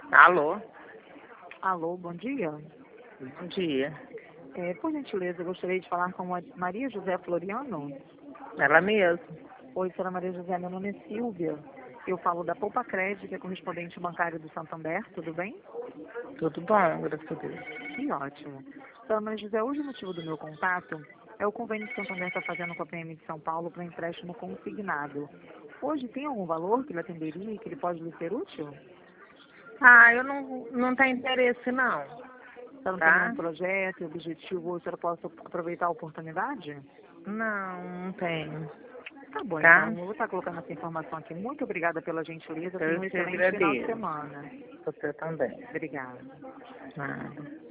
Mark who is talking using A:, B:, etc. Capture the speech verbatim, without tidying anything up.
A: Alô?
B: Alô, bom dia.
A: Bom dia.
B: É, por gentileza, eu gostaria de falar com a Maria José Floriano.
A: Ela mesmo.
B: Oi, senhora Maria José, meu nome é Silvia. Eu falo da Poupa Crédito, que é correspondente bancário do Santander, tudo bem?
A: Tudo bom, graças a Deus.
B: Que ótimo. Senhora Maria José, hoje o motivo do meu contato é o convênio que o Santander está fazendo com a P M de São Paulo para empréstimo consignado. Hoje tem algum valor que ele atenderia e que ele pode lhe ser útil?
A: Ah, eu não, não tenho interesse não,
B: Você não tem
A: tá?
B: nenhum projeto, objetivo, ou a senhora possa aproveitar a oportunidade?
A: Não, não tenho,
B: Tá bom,
A: tá?
B: então. Eu vou estar colocando essa informação aqui. Muito obrigada pela gentileza. Tenha
A: Eu
B: um
A: te
B: excelente final de
A: agradeço.
B: semana.
A: Você também.
B: Obrigada.
A: Nada.